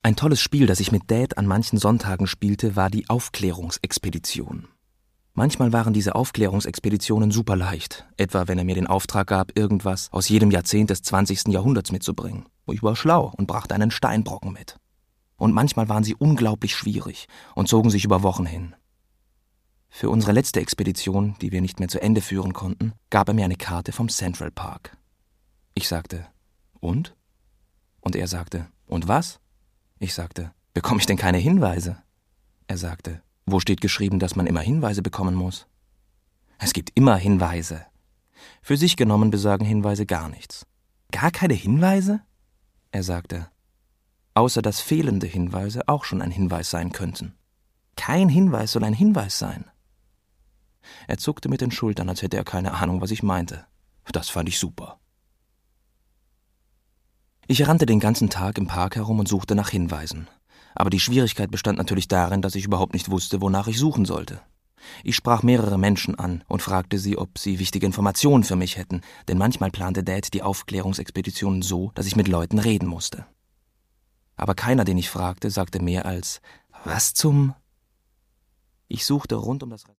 Ein tolles Spiel, das ich mit Dad an manchen Sonntagen spielte, war die Aufklärungsexpedition. Manchmal waren diese Aufklärungsexpeditionen super leicht, etwa wenn er mir den Auftrag gab, irgendwas aus jedem Jahrzehnt des 20. Jahrhunderts mitzubringen. Ich war schlau und brachte einen Steinbrocken mit. Und manchmal waren sie unglaublich schwierig und zogen sich über Wochen hin. Für unsere letzte Expedition, die wir nicht mehr zu Ende führen konnten, gab er mir eine Karte vom Central Park. Ich sagte, und? Und er sagte, und was? Ich sagte, bekomme ich denn keine Hinweise? Er sagte, wo steht geschrieben, dass man immer Hinweise bekommen muss? Es gibt immer Hinweise. Für sich genommen besagen Hinweise gar nichts. Gar keine Hinweise? Er sagte, außer dass fehlende Hinweise auch schon ein Hinweis sein könnten. Kein Hinweis soll ein Hinweis sein. Er zuckte mit den Schultern, als hätte er keine Ahnung, was ich meinte. Das fand ich super. Ich rannte den ganzen Tag im Park herum und suchte nach Hinweisen. Aber die Schwierigkeit bestand natürlich darin, dass ich überhaupt nicht wusste, wonach ich suchen sollte. Ich sprach mehrere Menschen an und fragte sie, ob sie wichtige Informationen für mich hätten, denn manchmal plante Dad die Aufklärungsexpeditionen so, dass ich mit Leuten reden musste. Aber keiner, den ich fragte, sagte mehr als, was zum... Ich suchte rund um das